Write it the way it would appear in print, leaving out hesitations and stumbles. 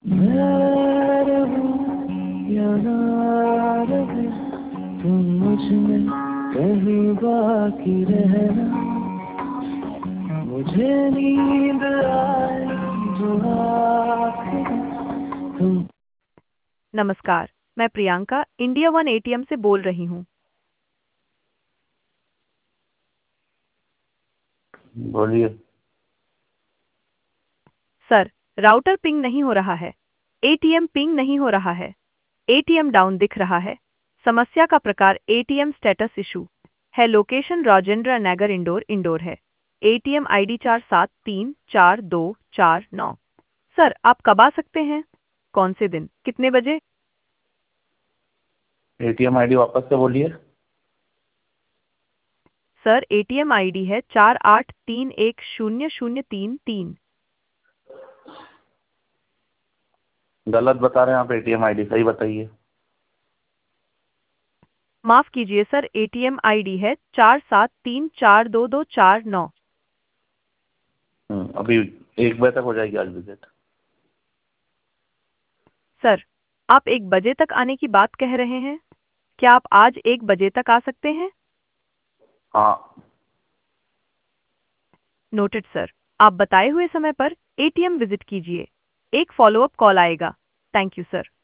मैं रहूं या ना रहे, तुम मुझ में कहीं बाकी रहना, मुझे नींद आए जो आखिर तुम। नमस्कार, मैं प्रियंका इंडिया वन एटीएम से बोल रही हूँ। बोलिए। सर, राउटर पिंग नहीं हो रहा है। एटीएम पिंग नहीं हो रहा है। एटीएम डाउन दिख रहा है। समस्या का प्रकार एटीएम स्टेटस इशू है। लोकेशन राजेंद्र नगर इंडोर इंडोर है। ATM ID 47342449। सर, आप कब आ सकते हैं? कौन से दिन, कितने बजे? एटीएम आईडी वापस से बोलिए। सर, एटीएम आईडी है 48310033। गलत बता रहे हैं आप, एटीएम आईडी सही बताइए। माफ कीजिए सर, एटीएम आईडी है 47342249। अभी 1 बजे तक हो जाएगी आज विजिट। सर, आप 1 बजे तक आने की बात कह रहे हैं। क्या आप आज 1 बजे तक आ सकते हैं? हाँ। Noted sir. आप बताए हुए समय पर एटीएम विजिट कीजिए। एक फॉलोअप कॉल आएगा। Thank you sir.